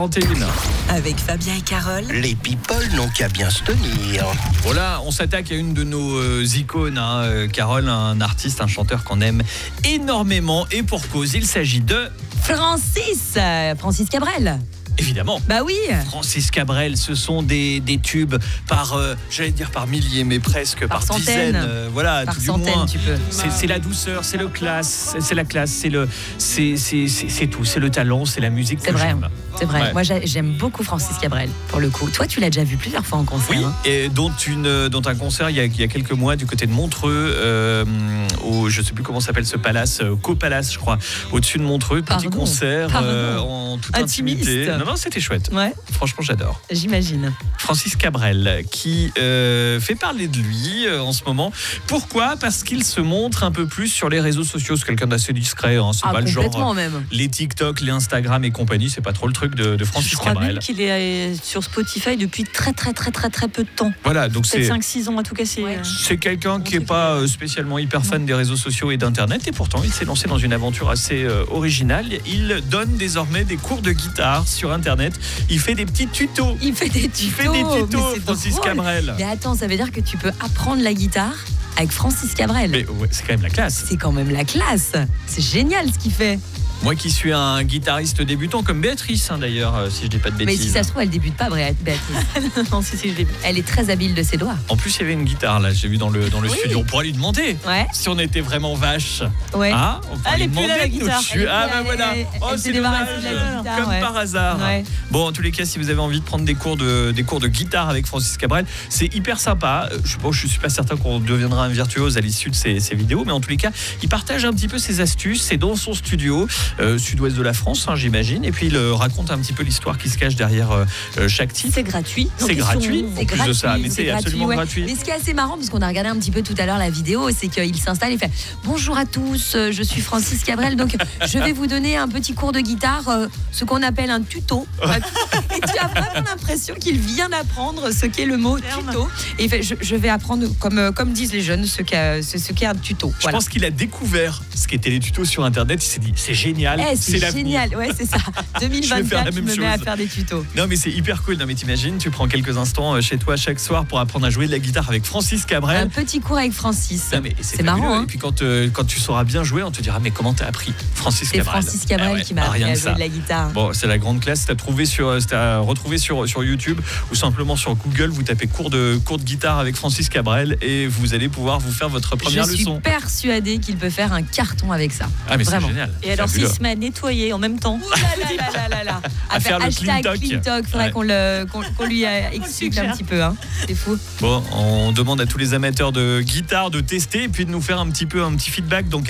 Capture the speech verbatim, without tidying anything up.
trente et une. Avec Fabien et Carole. Les people n'ont qu'à bien se tenir. Voilà, on s'attaque à une de nos euh, icônes, hein, euh, Carole, un artiste, un chanteur qu'on aime énormément et pour cause, il s'agit de... Francis, euh, Francis Cabrel. Évidemment. Bah oui. Francis Cabrel, ce sont des, des tubes par, euh, j'allais dire par milliers, mais presque par, Par centaines. dizaines. euh, voilà, Par tout du centaines, moins. tu peux. C'est, c'est la douceur, c'est le classe, c'est, c'est la classe, c'est le, c'est, c'est, c'est, c'est tout, c'est le talent, c'est la musique C'est que vrai. j'aime. C'est vrai. Ouais. Moi, j'ai- j'aime beaucoup Francis Cabrel, pour le coup. Toi, tu l'as déjà vu plusieurs fois en concert. Oui, hein. et dont, une, dont un concert il y, a, il y a quelques mois du côté de Montreux, euh, au, je ne sais plus comment s'appelle ce palace, euh, Co-Palace, je crois, au-dessus de Montreux. Petit Pardon. concert euh, Pardon. en toute Intimiste. intimité. Non, non, c'était chouette. Ouais, Franchement, j'adore. j'imagine. Francis Cabrel, qui euh, fait parler de lui euh, en ce moment. Pourquoi ? Parce qu'il se montre un peu plus sur les réseaux sociaux. C'est quelqu'un d'assez discret. Hein. C'est Ah, pas le genre. complètement même. Les TikTok, les Instagram et compagnie, c'est pas trop le truc de, de Francis Je crois Cabrel. même qu'il est sur Spotify depuis très très très très très peu de temps. Voilà, donc Peut-être c'est. cinq six ans à tout casser. Ouais. euh. C'est quelqu'un qui n'est pas euh, spécialement hyper fan des réseaux sociaux et d'Internet et pourtant il s'est lancé dans une aventure assez euh, originale. Il donne désormais des cours de guitare sur Internet. Il fait des petits tutos. Il fait des tutos. Il fait des mais tutos, c'est Francis drôle. Cabrel. Mais attends, ça veut dire que tu peux apprendre la guitare avec Francis Cabrel. Mais ouais, c'est quand même la classe. C'est quand même la classe. C'est génial ce qu'il fait. Moi qui suis un guitariste débutant comme Béatrice hein, d'ailleurs, euh, si je dis pas de Mais bêtises. si ça se trouve, elle débute pas, Bré- Béatrice. non, si, si, je l'ai vu. Elle est très habile de ses doigts. En plus il y avait une guitare là, j'ai vu dans le, dans le Oui. studio. On pourrait lui demander Ouais, si on était vraiment vache. ouais. Ah, on pourrait Elle lui est plus demander là, la de nous guitare. tuer. Ah Elle est bah plus- voilà. elle- Oh elle c'est s'est débarrassée dommage. de la guitare, Comme ouais. par hasard. Ouais. Bon, en tous les cas, si vous avez envie de prendre des cours de, des cours de guitare avec Francis Cabrel, c'est hyper sympa. Euh, Je ne suis pas certain qu'on deviendra un virtuose à l'issue de ces, ces vidéos, mais en tous les cas, il partage un petit peu ses astuces. C'est dans son studio, euh, sud-ouest de la France, hein, j'imagine. Et puis, il euh, raconte un petit peu l'histoire qui se cache derrière euh, euh, chaque titre. C'est gratuit. C'est Donc, ils gratuit. sont- En C'est plus de gratuit, ça, mais c'est absolument ouais. gratuit. Mais ce qui est assez marrant, parce qu'on a regardé un petit peu tout à l'heure la vidéo, c'est qu'il s'installe et fait « Bonjour à tous, euh, je suis Francis Cabrel, donc je vais vous donner un petit cours de guitare, euh, ce qu'on appelle un tuto. » Et tu as vraiment l'impression qu'il vient d'apprendre ce qu'est le mot tuto. Et il fait je, « Je vais apprendre, comme, euh, comme disent les jeunes, ce qu'est, ce, ce qu'est un tuto. » Je Voilà. pense qu'il a découvert ce qu'étaient les tutos sur Internet. Il s'est dit, c'est génial, Eh, c'est, c'est l'avenir. génial, ouais, c'est ça. Je vais faire la deux mille vingt-quatre, je même me mets à chose. faire des tutos. Non mais c'est hyper cool. Non mais t'imagines, tu prends quelques instants euh, chez toi chaque soir pour apprendre à jouer de la guitare avec Francis Cabrel. Un petit cours avec Francis. Non, mais c'est, C'est marrant, fabuleux. hein. Et puis quand, euh, quand tu sauras bien jouer, on te dira mais comment t'as appris Francis C'est Cabrel. Francis Cabrel Ah ouais, qui m'a ah, appris rien à que jouer ça. de la guitare. Bon, c'est la grande classe. T'as trouvé sur, t'as retrouvé sur sur YouTube ou simplement sur Google. Vous tapez cours de cours de guitare avec Francis Cabrel et vous allez pouvoir vous faire votre première Je suis leçon. persuadée qu'il peut faire un carton avec ça. Ah mais Vraiment. c'est génial. Et alors, Fabuleux. s'il se met à nettoyer en même temps. Ouh là là là là là là. À faire le hashtag clean talk. clean talk, faudrait Ouais. qu'on, le, qu'on, qu'on lui euh, explique un suggère. petit peu. Hein. C'est fou. Bon, on demande à tous les amateurs de guitare de tester et puis de nous faire un petit peu un petit feedback. Donc